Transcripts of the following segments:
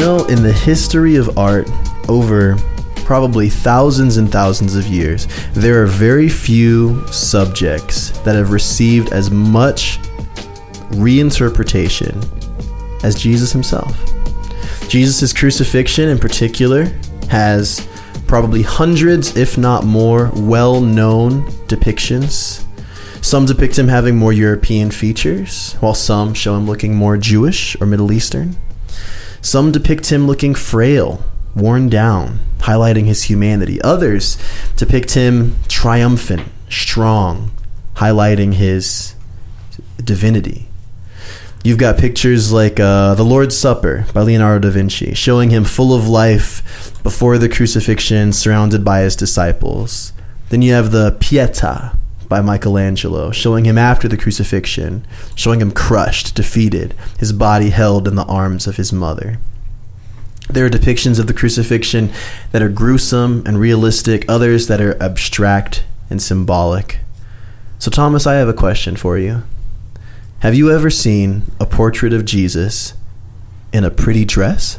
In the history of art, over probably thousands and thousands of years, there are very few subjects that have received as much reinterpretation as Jesus himself. Jesus' crucifixion in particular has probably hundreds, if not more, well-known depictions. Some depict him having more European features, while some show him looking more Jewish or Middle Eastern. Some depict him looking frail, worn down, highlighting his humanity. Others depict him triumphant, strong, highlighting his divinity. You've got pictures like The Lord's Supper by Leonardo da Vinci, showing him full of life before the crucifixion, surrounded by his disciples. Then you have the Pietà by Michelangelo, showing him after the crucifixion, showing him crushed, defeated, his body held in the arms of his mother. There are depictions of the crucifixion that are gruesome and realistic, others that are abstract and symbolic. So Thomas, I have a question for you. Have you ever seen a portrait of Jesus in a pretty dress?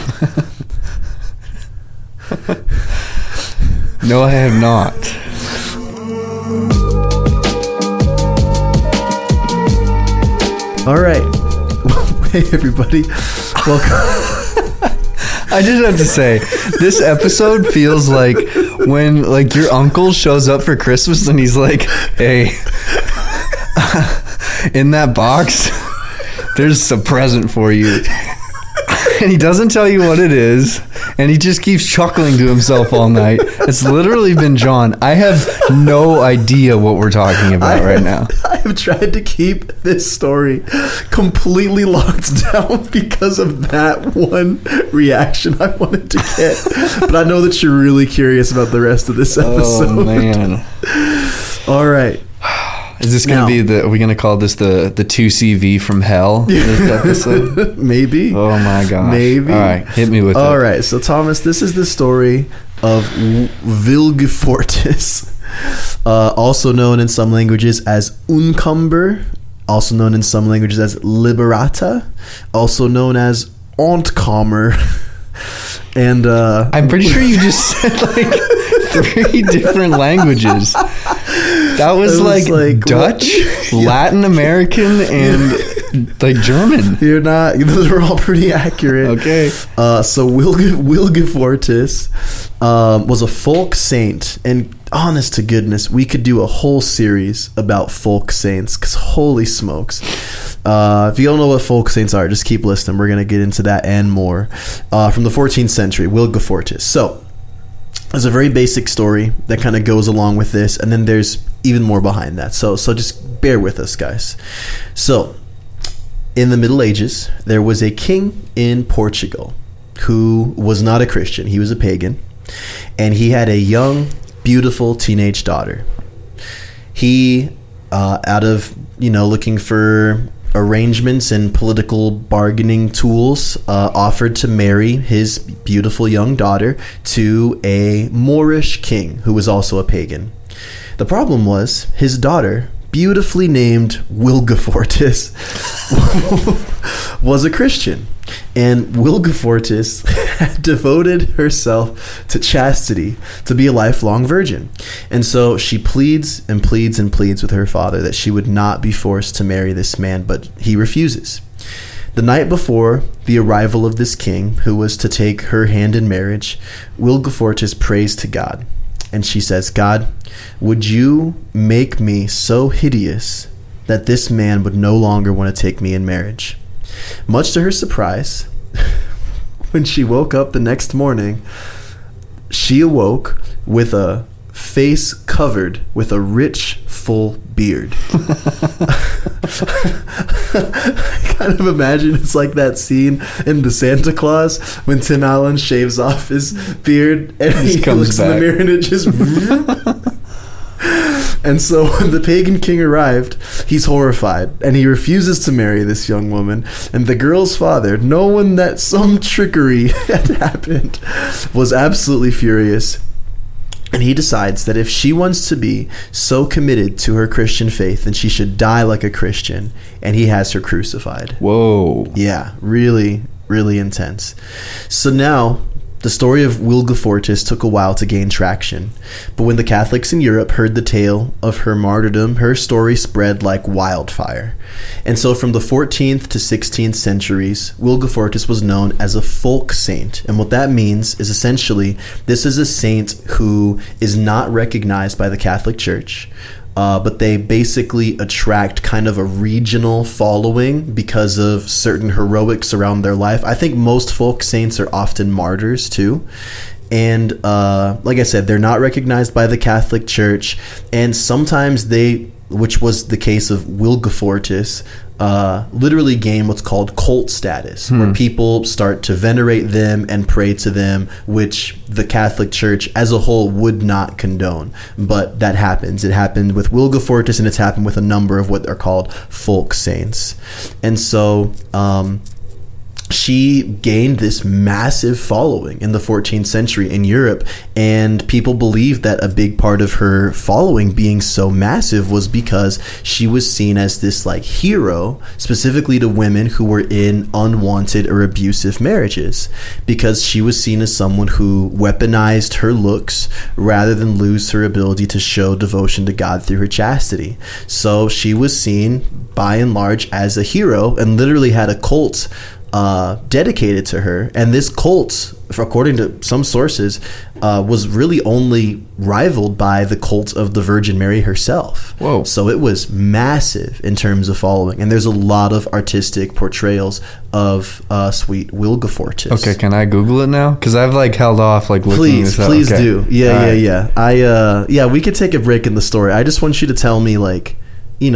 No, I have not. All right. Hey, everybody. Welcome. I just have to say, this episode feels like when your uncle shows up for Christmas and he's like, hey, in that box, there's a present for you. And he doesn't tell you what it is, and he just keeps chuckling to himself all night. It's literally been John. I have no idea what we're talking about right now. I have tried to keep this story completely locked down because of that one reaction I wanted to get. But I know that you're really curious about the rest of this episode. Oh, man. All right. Is this going to be are we going to call this the 2CV from hell? This episode? Maybe. Oh my gosh. Maybe. All right, hit me with it. All right, so Thomas, this is the story of Vilgefortis, also known in some languages as Uncumber, also known in some languages as Liberata, also known as Ontkamer. And I'm pretty sure you just said 3 different languages. That was like Dutch, Latin American, and German. You're not. Those are all pretty accurate. Okay. So Wilgefortis was a folk saint, and honest to goodness, we could do a whole series about folk saints. Because holy smokes, if you don't know what folk saints are, just keep listening. We're gonna get into that and more. From the 14th century, Wilgefortis. So there's a very basic story that kind of goes along with this, and then there's even more behind that. So just bear with us, guys. So in the Middle Ages, there was a king in Portugal who was not a Christian. He was a pagan, and he had a young, beautiful teenage daughter. He, out of looking for arrangements and political bargaining tools, offered to marry his beautiful young daughter to a Moorish king who was also a pagan. The problem was his daughter, beautifully named Wilgefortis, was a Christian, and Wilgefortis had devoted herself to chastity, to be a lifelong virgin. And so she pleads and pleads and pleads with her father that she would not be forced to marry this man, but he refuses. The night before the arrival of this king, who was to take her hand in marriage, Wilgefortis prays to God. And she says, God, would you make me so hideous that this man would no longer want to take me in marriage? Much to her surprise, when she woke up the next morning, she awoke with a face covered with a rich, full beard. I kind of imagine it's like that scene in The Santa Claus when Tim Allen shaves off his beard and he looks in the mirror and it just... And so when the pagan king arrived, he's horrified, and he refuses to marry this young woman. And the girl's father, knowing that some trickery had happened, was absolutely furious. And he decides that if she wants to be so committed to her Christian faith, then she should die like a Christian, and he has her crucified. Whoa. Yeah, really, really intense. So now, the story of Wilgefortis took a while to gain traction, but when the Catholics in Europe heard the tale of her martyrdom, her story spread like wildfire. And so from the 14th to 16th centuries, Wilgefortis was known as a folk saint. And what that means is essentially this is a saint who is not recognized by the Catholic Church, but they basically attract kind of a regional following because of certain heroics around their life. I think most folk saints are often martyrs too. And like I said, they're not recognized by the Catholic Church. And sometimes they, which was the case of Wilgefortis, literally gain what's called cult status, where people start to venerate them and pray to them, which the Catholic Church as a whole would not condone. But that happens. It happened with Wilgefortis, and it's happened with a number of what are called folk saints. And so she gained this massive following in the 14th century in Europe, and people believed that a big part of her following being so massive was because she was seen as this like hero, specifically to women who were in unwanted or abusive marriages, because she was seen as someone who weaponized her looks rather than lose her ability to show devotion to God through her chastity. So she was seen by and large as a hero, and literally had a cult dedicated to her. And this cult, according to some sources, was really only rivaled by the cult of the Virgin Mary herself. Whoa. So it was massive in terms of following. And there's a lot of artistic portrayals of sweet Wilgefortis. Okay, can I Google it now? Because I've like held off like looking this up. Please Okay. do. Yeah. We could take a break in the story. I just want you to tell me, like, it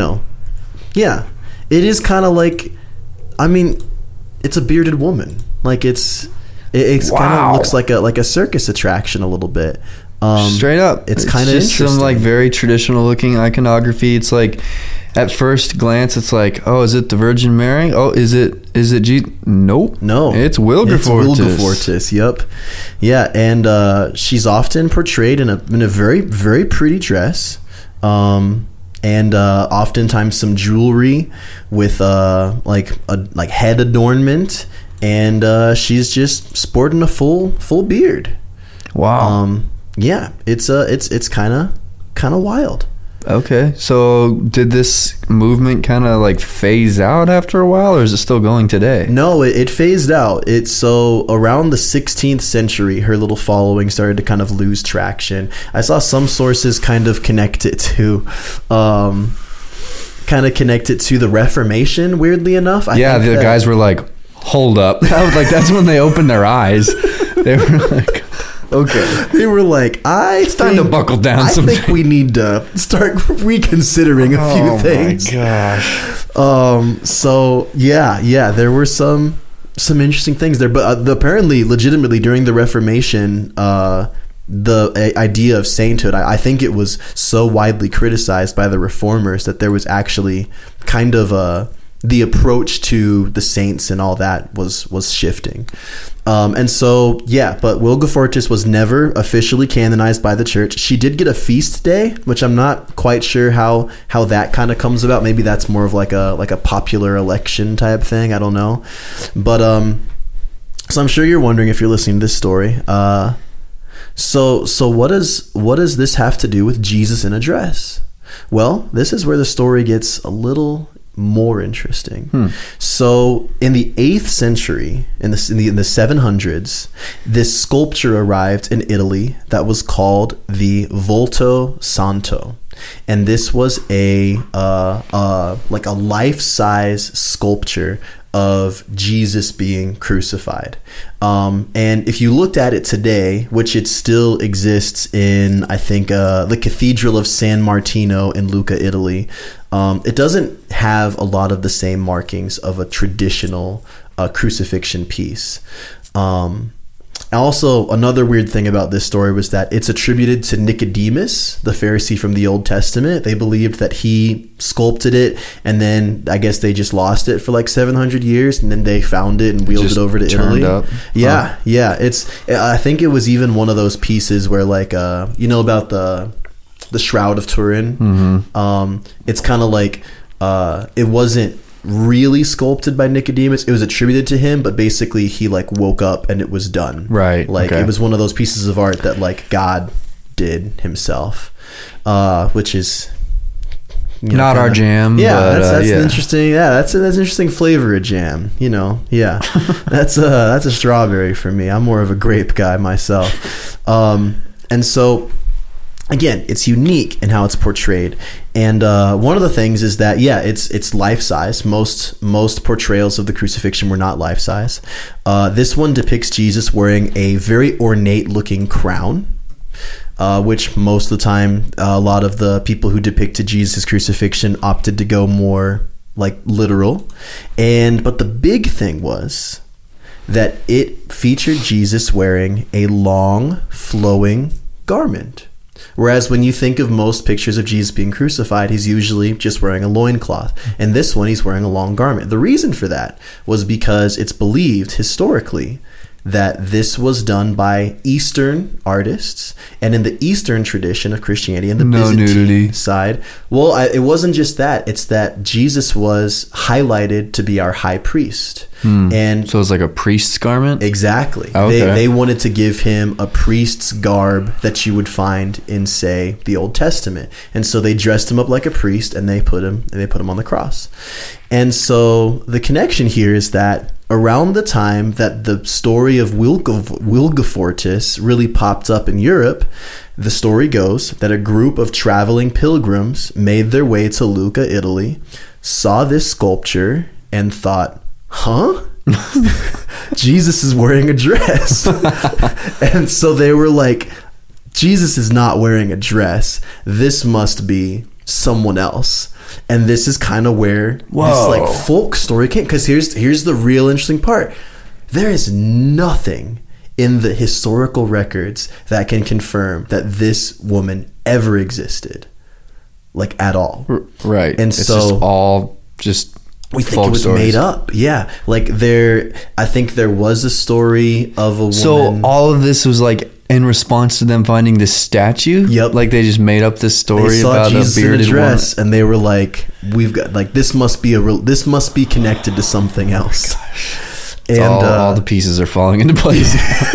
is kind of like, I mean, it's a bearded woman. Like it's kind of looks like a circus attraction a little bit. Straight up, it's kind of just interesting. some like very traditional looking iconography. It's like at first glance, it's like, oh, is it the Virgin Mary? Oh, is it Nope. No, it's Wilgefortis. It's Wilgefortis. Yep. Yeah, and she's often portrayed in a very, very pretty dress. And oftentimes some jewelry with like head adornment, and she's just sporting a full beard. Wow. Yeah, it's kind of wild. Okay, so did this movement kind of like phase out after a while, or is it still going today? No, it phased out. So around the 16th century, her little following started to kind of lose traction. I saw some sources kind of connect it to the Reformation, weirdly enough. I think the guys were like, hold up. I was like, that's when they opened their eyes. They were like, okay. They were like, it's time to buckle down I think we need to start reconsidering a few things. Oh my gosh. So yeah, there were some interesting things there, but apparently, legitimately, during the Reformation, the idea of sainthood, I think it was so widely criticized by the reformers that there was actually kind of the approach to the saints and all that was shifting. And so, but Wilgefortis was never officially canonized by the church. She did get a feast day, which I'm not quite sure how that kind of comes about. Maybe that's more of like a popular election type thing. I don't know. But so I'm sure you're wondering, if you're listening to this story, so what does this have to do with Jesus in a dress? Well, this is where the story gets a little more interesting. So in the 8th century, in the 700s, this sculpture arrived in Italy that was called the Volto Santo, and this was a life-size sculpture of Jesus being crucified. And if you looked at it today, which it still exists in, I think, the Cathedral of San Martino in Lucca, Italy, it doesn't have a lot of the same markings of a traditional crucifixion piece. Also, another weird thing about this story was that it's attributed to Nicodemus, the Pharisee from the Old Testament. They believed that he sculpted it, and then I guess they just lost it for like 700 years, and then they found it and wheeled it over to Italy. Up. Yeah. I think it was even one of those pieces where, like, about the Shroud of Turin. Mm-hmm. It's kind of like it wasn't really sculpted by Nicodemus. It was attributed to him, but basically he like woke up and it was done. Right. Like okay. it was one of those pieces of art that like God did himself, which is not our jam. Yeah, but, that's an interesting. Yeah, that's an interesting flavor of jam. Yeah, that's a strawberry for me. I'm more of a grape guy myself, and so. Again, it's unique in how it's portrayed, and one of the things is that it's life size. Most portrayals of the crucifixion were not life size. This one depicts Jesus wearing a very ornate looking crown, which most of the time a lot of the people who depicted Jesus' crucifixion opted to go more like literal, but the big thing was that it featured Jesus wearing a long flowing garment. Whereas when you think of most pictures of Jesus being crucified, he's usually just wearing a loincloth. And this one, he's wearing a long garment. The reason for that was because it's believed historically that this was done by Eastern artists, and in the Eastern tradition of Christianity and the Byzantine side, well, it wasn't just that. It's that Jesus was highlighted to be our high priest. And so it's like a priest's garment? Exactly. Okay. They wanted to give him a priest's garb that you would find in, say, the Old Testament. And so they dressed him up like a priest, and they put him on the cross. And so the connection here is that around the time that the story of Wilgefortis really popped up in Europe, the story goes that a group of traveling pilgrims made their way to Lucca, Italy, saw this sculpture, and thought, huh? Jesus is wearing a dress. And so they were like, Jesus is not wearing a dress. This must be someone else. And this is kind of where this like folk story came. Because here's the real interesting part. There is nothing in the historical records that can confirm that this woman ever existed, like at all. Right. And it's so just all just we think it was stories. made up. Yeah. Like I think there was a story of a woman. So all of this was like in response to them finding this statue? Yep. Like they just made up this story about Jesus a bearded in a dress, woman? and they were like, we've got like, this must be connected to something else. And all the pieces are falling into place.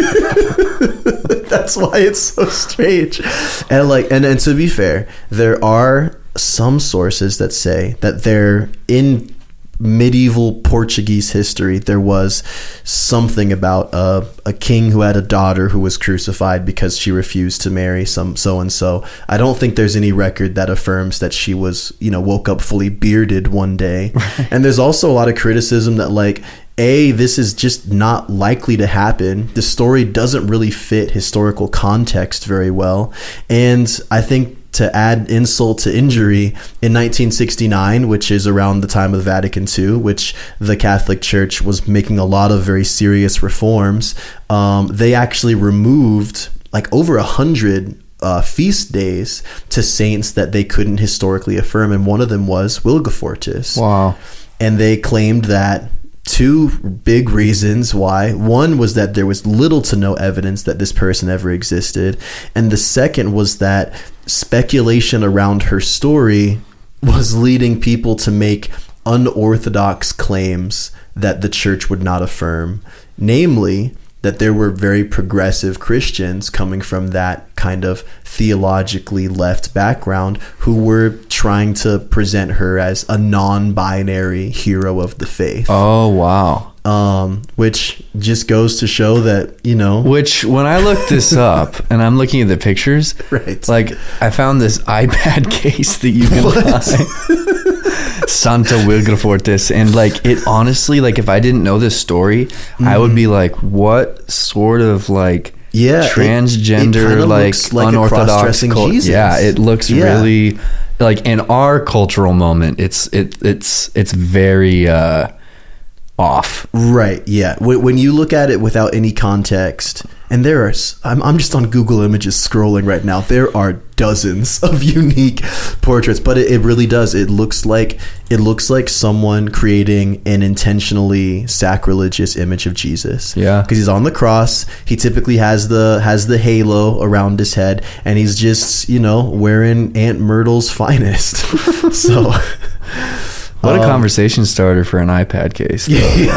That's why it's so strange. And like, and to be fair, there are some sources that say that they're in medieval Portuguese history, there was something about a king who had a daughter who was crucified because she refused to marry some so-and-so. I don't think there's any record that affirms that she was, woke up fully bearded one day. And there's also a lot of criticism that like, this is just not likely to happen. The story doesn't really fit historical context very well. And I think to add insult to injury, in 1969, which is around the time of Vatican II, which the Catholic Church was making a lot of very serious reforms, they actually removed like over 100 feast days to saints that they couldn't historically affirm, and one of them was Wilgefortis. Wow. And they claimed that two big reasons why. One was that there was little to no evidence that this person ever existed, and the second was that speculation around her story was leading people to make unorthodox claims that the church would not affirm, namely that there were very progressive Christians coming from that kind of theologically left background who were trying to present her as a non-binary hero of the faith. Oh, wow. Which just goes to show that, Which, when I looked this up, and I'm looking at the pictures, right. Like, I found this iPad case that you can buy. Santa Wilgefortis, and like it honestly, like if I didn't know this story, I would be like, what sort of like transgender it like unorthodox cross-dressing Jesus. Yeah, it looks really like in our cultural moment it's very off. Right, yeah. When you look at it without any context, and there are, I'm just on Google Images scrolling right now, there are dozens of unique portraits, but it really does. It looks like someone creating an intentionally sacrilegious image of Jesus. Yeah. Because he's on the cross, he typically has the halo around his head, and he's just, wearing Aunt Myrtle's finest. So... What a conversation starter for an iPad case.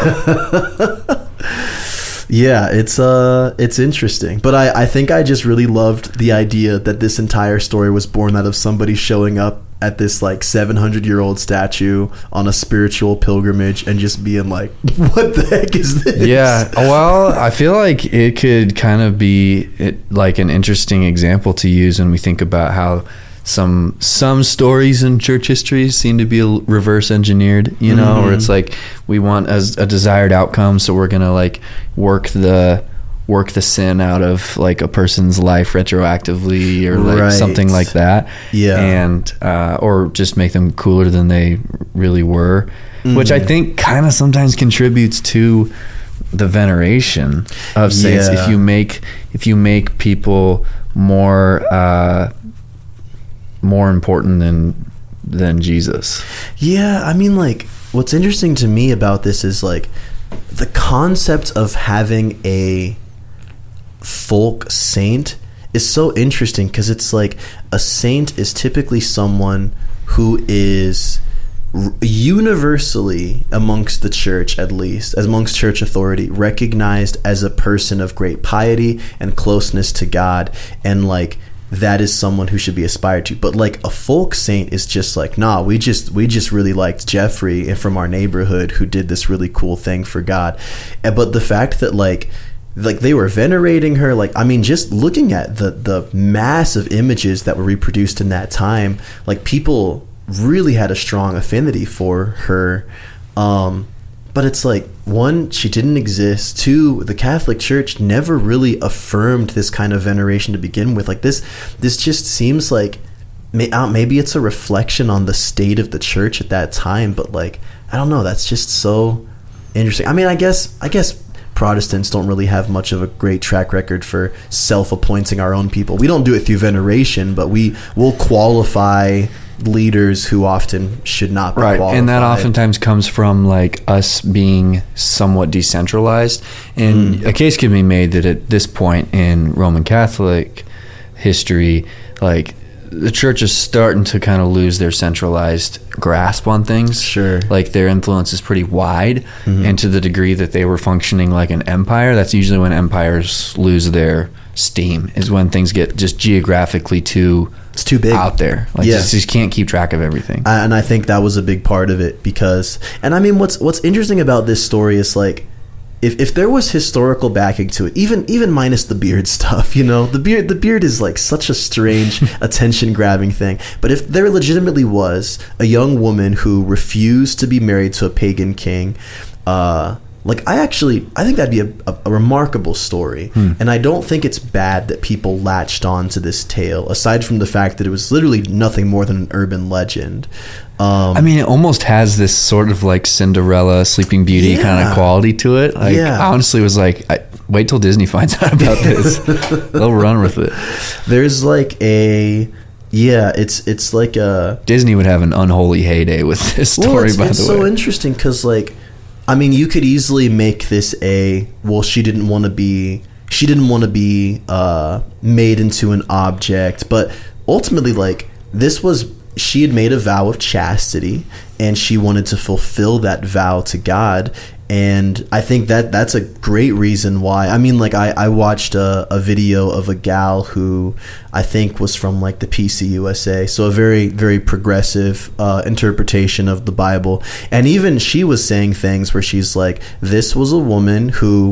Yeah, it's interesting. But I think I just really loved the idea that this entire story was born out of somebody showing up at this like 700-year-old statue on a spiritual pilgrimage and just being like, what the heck is this? Yeah, well, I feel like it could kind of be like an interesting example to use when we think about how some stories in church history seem to be reverse engineered, you know, where it's like we want as a desired outcome, so we're gonna like work the sin out of like a person's life retroactively or like something like that. Yeah. And or just make them cooler than they really were, which I think kind of sometimes contributes to the veneration of saints. If you make people more important than Jesus. Yeah, I mean, like, what's interesting to me about this is like the concept of having a folk saint is so interesting, because it's like a saint is typically someone who is universally amongst the church, at least as amongst church authority, recognized as a person of great piety and closeness to God, and like that is someone who should be aspired to. But like a folk saint is just like, nah, we just really liked Jeffrey from our neighborhood who did this really cool thing for God. But the fact that like they were venerating her, like, I mean, just looking at the massive images that were reproduced in that time, like people really had a strong affinity for her. But it's like, one, she didn't exist. Two, the Catholic Church never really affirmed this kind of veneration to begin with. Like this just seems like maybe it's a reflection on the state of the church at that time. But like, I don't know. That's just so interesting. I mean, I guess Protestants don't really have much of a great track record for self-appointing our own people. We don't do it through veneration, but we will qualify leaders who often should not be qualified. And that oftentimes comes from like us being somewhat decentralized, and a case can be made that at this point in Roman Catholic history, like the church is starting to kind of lose their centralized grasp on things. Sure. Like their influence is pretty wide, and to the degree that they were functioning like an empire, that's usually when empires lose their steam, is when things get just geographically too big out there. Like just can't keep track of everything. And I think that was a big part of it, because, and I mean, what's interesting about this story is like, if there was historical backing to it, even minus the beard stuff, you know, the beard is like such a strange attention grabbing thing. But if there legitimately was a young woman who refused to be married to a pagan king, like I think that'd be a remarkable story. And I don't think it's bad that people latched on to this tale, aside from the fact that it was literally nothing more than an urban legend. I mean, it almost has this sort of like Cinderella, Sleeping Beauty kind of quality to it. Like, I honestly was like, wait till Disney finds out about this. They'll run with it. There's like it's like a... Disney would have an unholy heyday with this story, by the way. It's so interesting, because like, I mean, you could easily make this she didn't want to be made into an object, but ultimately, like, she had made a vow of chastity, and she wanted to fulfill that vow to God. And I think that's a great reason why. I mean, like, I watched a video of a gal who I think was from like the PCUSA, so a very, very progressive interpretation of the Bible. And even she was saying things where she's like, this was a woman who,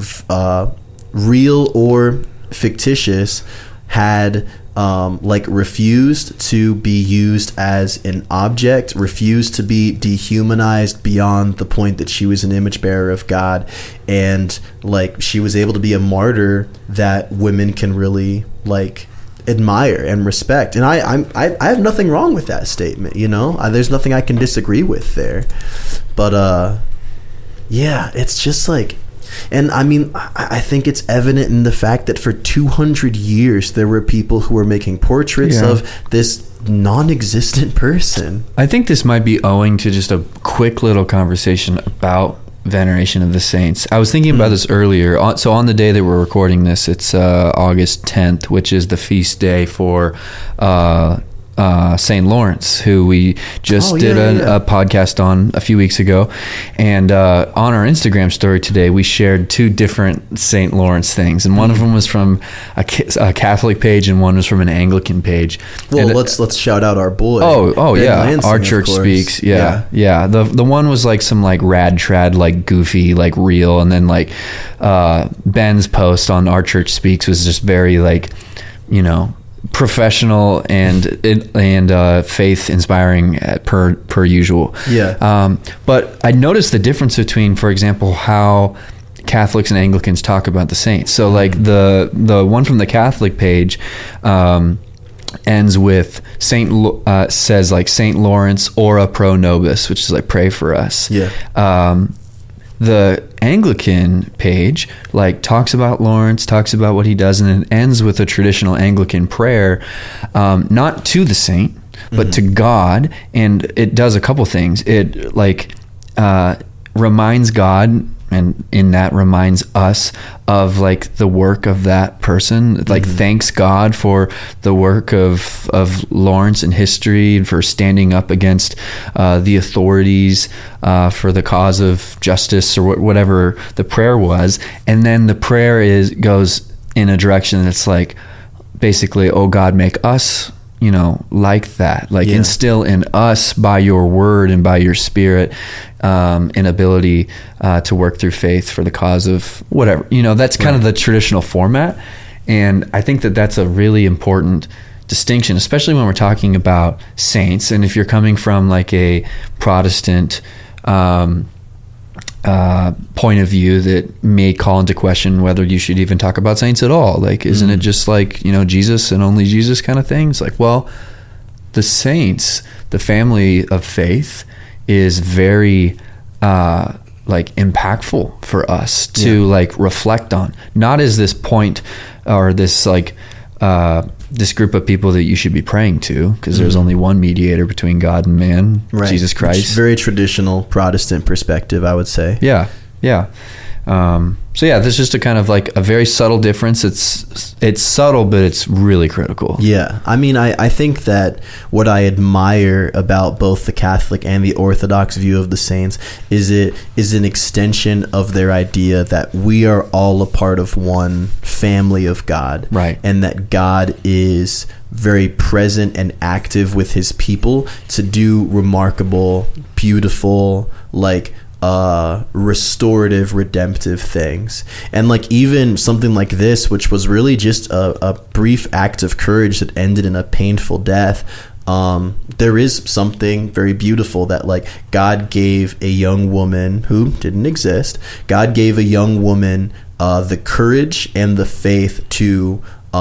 real or fictitious, had refused to be used as an object, refused to be dehumanized beyond the point that she was an image bearer of God, and like she was able to be a martyr that women can really like admire and respect. And I have nothing wrong with that statement, you know. There's nothing I can disagree with there. But it's just like, and I mean, I think it's evident in the fact that for 200 years there were people who were making portraits of this non-existent person. I think this might be owing to just a quick little conversation about veneration of the saints. I was thinking about this earlier. So on the day that we're recording this, it's August 10th, which is the feast day for St. Lawrence, who we just did a podcast on a few weeks ago. And on our Instagram story today, we shared 2 different St. Lawrence things. And one of them was from a Catholic page and one was from an Anglican page. Well, let's shout out our boy. Oh Ben yeah. Lansing, Our Church Speaks. Yeah. The one was like some like rad trad, like goofy, like real. And then like Ben's post on Our Church Speaks was just very like, you know, professional and faith inspiring per usual. But I noticed the difference between, for example, how Catholics and Anglicans talk about the saints. So like the one from the Catholic page ends with says like Saint Lawrence ora pro nobis, which is like pray for us. The Anglican page like talks about Lawrence, talks about what he does, and it ends with a traditional Anglican prayer, not to the saint, but to God. And it does a couple things. It like reminds God, and in that reminds us of like the work of that person, like thanks God for the work of Lawrence in history and for standing up against the authorities for the cause of justice or whatever the prayer was. And then the prayer goes in a direction that's like basically, oh God, make us, you know, like that, like instill in us by your word and by your spirit an ability to work through faith for the cause of whatever, you know. That's kind of the traditional format, and I think that that's a really important distinction, especially when we're talking about saints. And if you're coming from like a Protestant point of view that may call into question whether you should even talk about saints at all, like isn't it just like, you know, Jesus and only Jesus kind of thing? It's like, well, the saints, the family of faith, is very like impactful for us to like reflect on, not as this point or this like this group of people that you should be praying to, because there's only one mediator between God and man, Jesus Christ. Which is very traditional Protestant perspective, I would say. So yeah, there's just a kind of like a very subtle difference. It's subtle, but it's really critical. Yeah. I mean, I think that what I admire about both the Catholic and the Orthodox view of the saints is it is an extension of their idea that we are all a part of one family of God. Right. And that God is very present and active with his people to do remarkable, beautiful, like restorative, redemptive things. And like even something like this, which was really just a brief act of courage that ended in a painful death, there is something very beautiful that like God gave a young woman who didn't exist. God gave a young woman the courage and the faith to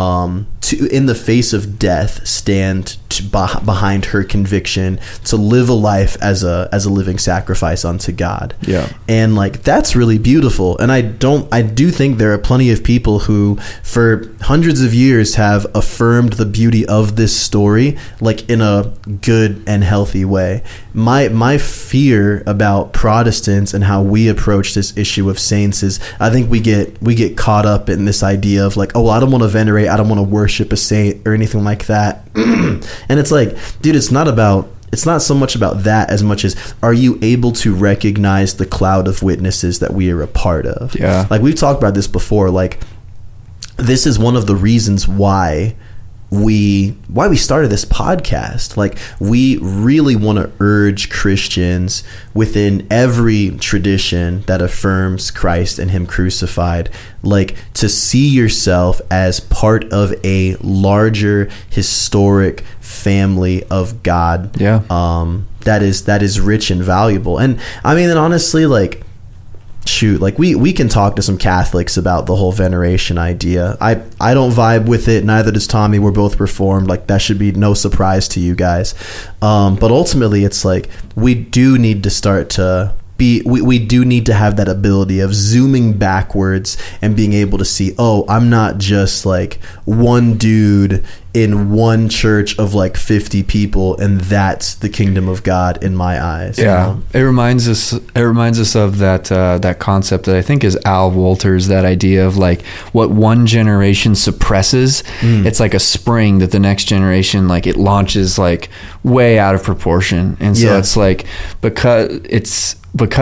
in the face of death stand behind her conviction to live a life as a living sacrifice unto God. Yeah. And like that's really beautiful. And I do think there are plenty of people who for hundreds of years have affirmed the beauty of this story like in a good and healthy way. My fear about Protestants and how we approach this issue of saints is I think we get caught up in this idea of like, oh, well, I don't want to venerate, I don't want to worship a saint or anything like that. And it's like, dude, it's not so much about that as much as are you able to recognize the cloud of witnesses that we are a part of? Yeah. Like we've talked about this before, like this is one of the reasons why we started this podcast. Like we really want to urge Christians within every tradition that affirms Christ and him crucified, like to see yourself as part of a larger historic family of God. Yeah. That is rich and valuable. And I mean, and honestly, like shoot, like we can talk to some Catholics about the whole veneration idea. I don't vibe with it, neither does Tommy. We're both Reformed, like that should be no surprise to you guys. But ultimately it's like we do need to start to we do need to have that ability of zooming backwards and being able to see, oh, I'm not just like one dude in one church of like 50 people, and that's the kingdom of God in my eyes. Yeah, you know? It reminds us of that concept that I think is Al Wolters, that idea of like what one generation suppresses, it's like a spring that the next generation, like, it launches like way out of proportion. And so it's like, because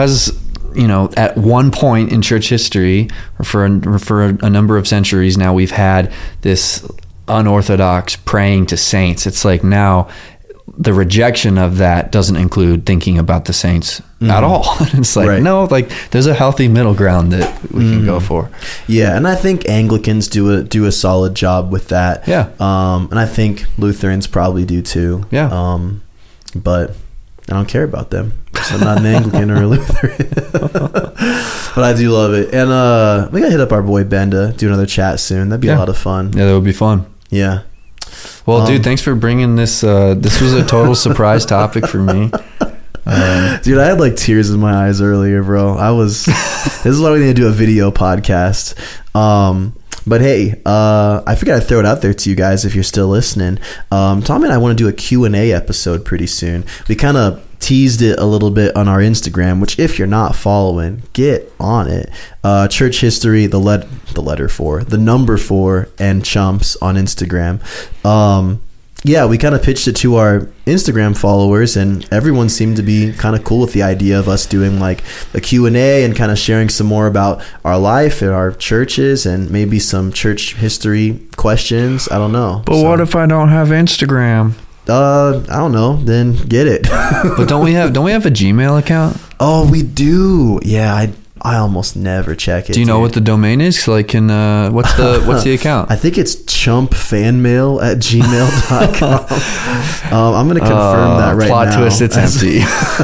you know, at one point in church history, or for a number of centuries now, we've had this unorthodox praying to saints. It's like now the rejection of that doesn't include thinking about the saints at all. It's like, no, like there's a healthy middle ground that we can go for. Yeah, and I think Anglicans do a solid job with that. Yeah. And I think Lutherans probably do too. Yeah. But I don't care about them. So I'm not an Anglican or a Lutheran. But I do love it. And we gotta hit up our boy Benda, do another chat soon. That'd be a lot of fun. Yeah, that would be fun. Yeah. Well, dude, thanks for bringing this. This was a total surprise topic for me. Dude, I had like tears in my eyes earlier, bro. This is why we need to do a video podcast. But hey, I figured I'd throw it out there to you guys if you're still listening. Tom and I want to do a Q&A episode pretty soon. We kind of teased it a little bit on our Instagram, which if you're not following, get on it. Church History, the number 4 and Chumps on Instagram. Yeah, we kind of pitched it to our Instagram followers, and everyone seemed to be kind of cool with the idea of us doing like a Q&A and kind of sharing some more about our life and our churches, and maybe some church history questions. I don't know. But what if I don't have Instagram? I don't know. Then get it. But don't we have a Gmail account? Oh, we do. Yeah, I almost never check it. Do you know what the domain is? Like, what's the account? I think it's chumpfanmail@gmail.com. I'm going to confirm that right now. Plot twist, it's empty.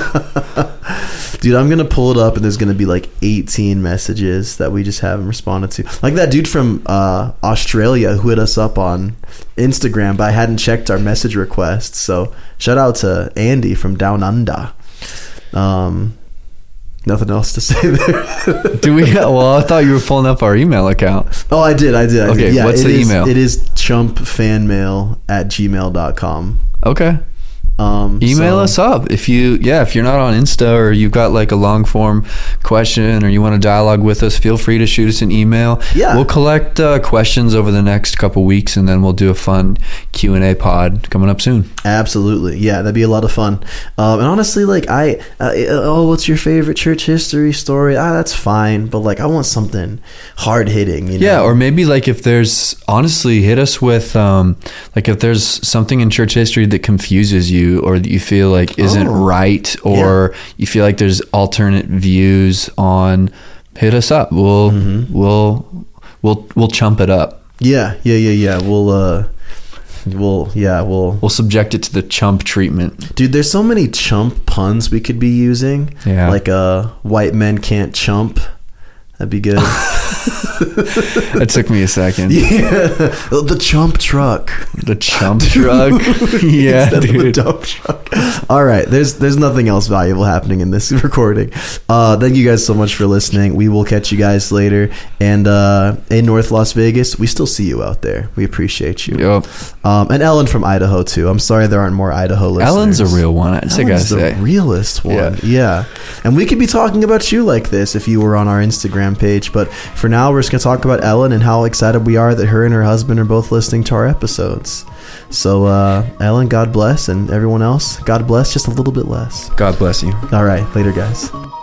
Dude, I'm going to pull it up, and there's going to be like 18 messages that we just haven't responded to. Like that dude from Australia who hit us up on Instagram, but I hadn't checked our message requests. So shout out to Andy from Down Under. Nothing else to say there. Do we? Well, I thought you were pulling up our email account. Oh, I did. Okay, yeah, what's the email? It is chumpfanmail@gmail.com. Okay. Email us up if you're not on Insta, or you've got like a long form question, or you want to dialogue with us. Feel free to shoot us an email. Yeah, we'll collect questions over the next couple weeks, and then we'll do a fun Q&A pod coming up soon. Absolutely, yeah, that'd be a lot of fun. And honestly, like what's your favorite church history story? That's fine, but like I want something hard hitting. You know? Yeah, or maybe like if there's, honestly, hit us with like if there's something in church history that confuses you, or that you feel like isn't right, or you feel like there's alternate views on, hit us up. We'll chump it up. Yeah. We'll subject it to the chump treatment. Dude, there's so many chump puns we could be using. Yeah. Like white men can't chump. That'd be good. That took me a second. Yeah. The chump truck. The chump truck. Yeah, dude. The dump truck. All right. There's nothing else valuable happening in this recording. Thank you guys so much for listening. We will catch you guys later. And in North Las Vegas, we still see you out there. We appreciate you. Yep. And Ellen from Idaho too. I'm sorry there aren't more Idaho listeners. Ellen's a real one. I'd say. Ellen's the realest one. Yeah. And we could be talking about you like this if you were on our Instagram page. But for now, we're just going to talk about Ellen and how excited we are that her and her husband are both listening to our episodes. So, Ellen, God bless. And everyone else, God bless just a little bit less. God bless you. All right. Later, guys.